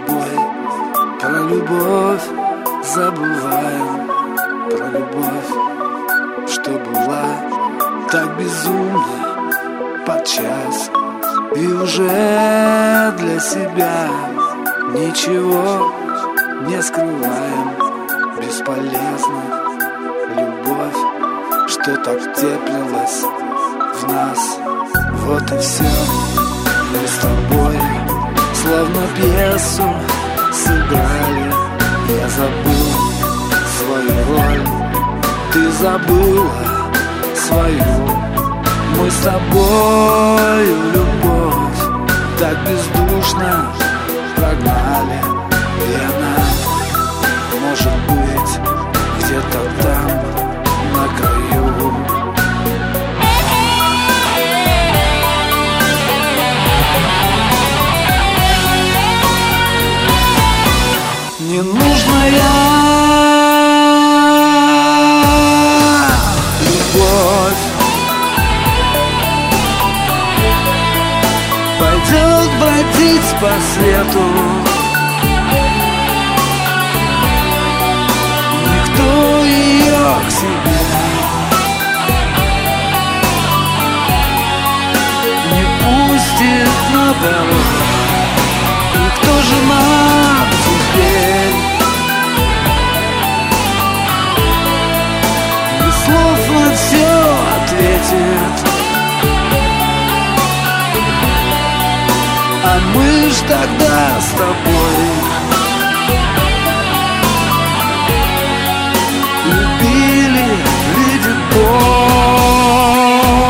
тобой про любовь забываем, про любовь, что была так безумна подчас. И уже для себя ничего не скрываем. Бесполезна любовь, что так теплилась в нас. Вот и все, мы с тобой словно пьесу сыграли. Я забыл свою роль, ты забыла свою. Мы с тобою любовь так бездушно прогнали. И она, может быть, где-то там, на краю. Ненужная любовь пойдет бродить по свету. Никто ее к себе не пустит на дорогу. И кто же нам теперь без слов на все ответит? А мы ж тогда с тобой любили, видит Бог.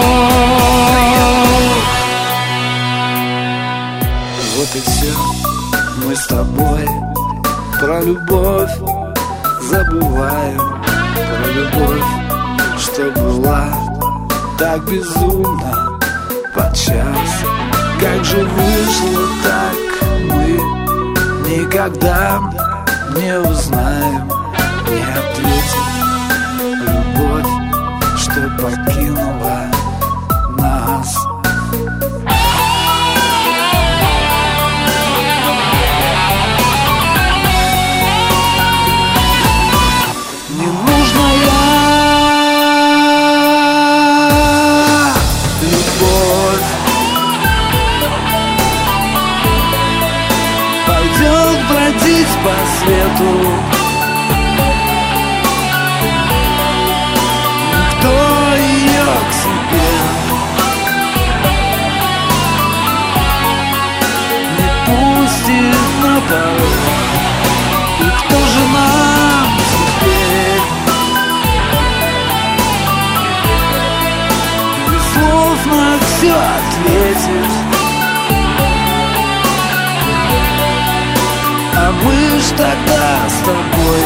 Вот и все, мы с тобой про любовь забываем, про любовь, что была так безумна подчас. Как же вышло так, мы никогда не узнаем, не ответим. Любовь, что покинула нас. Ненужная любовь пойдет бродить по свету. Никто ее к себе не пустит на порог. И кто же нам теперь без слов на все ответит? А мы ж тогда с тобой